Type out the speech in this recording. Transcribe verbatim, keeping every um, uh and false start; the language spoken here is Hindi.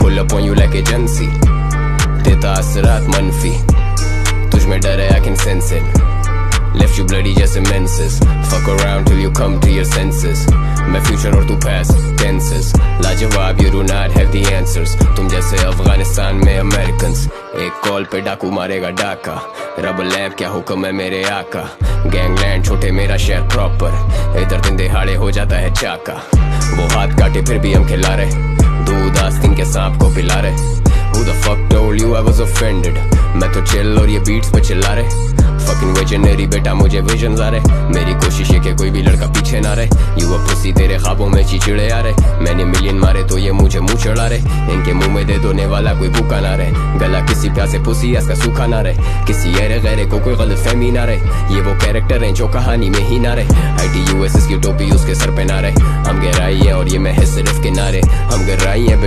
pull up on you like agency. देता असरात मनफी, तुझ में डर है I can sense it. Left you bloody just menses. Fuck around till you come to your senses. मैं future और तू past tenses. लाजवाब you do not have the answers. तुम जैसे अफगानिस्तान में Americans. एक कॉल पे डाकू मारेगा डाका. रब लैब क्या हुक्म है मेरे आका. गैंगलैंड छोटे मेरा शहर प्रॉपर. इधर दिन दिहाड़े हो जाता है चाका. वो हाथ काटे फिर भी हम खिला रहे. दूध आस्तीन के सांप को पिला रहे. Who the fuck told you I was offended? मैं तो chill और ये beats पे चिल्ला रहे. Fucking visionary बेटा मुझे visions आ रहे. मेरी कोशिश है कि कोई भी लड़का पीछे ना रहे. You a pussy तेरे ख्वाबों में चिचिड़े आ रहे. मैंने मिलियन मारे तो ये मुझे मुंह चढ़ा रहे. इनके मुंह में दे दोने वाला कोई भूखा ना रहे. गला किसी प्यासे पुसी इसका सूखा ना रहे. किसी ऐरे गैरे को कोई गलत फहमी ना रहे. ये वो कैरेक्टर हैं जो कहानी में ही ना रहे. I T U S S की टोपी उसके सर पे ना रहे. हम गहराई है और ये महज सिर्फ किनारे. हम गहराई है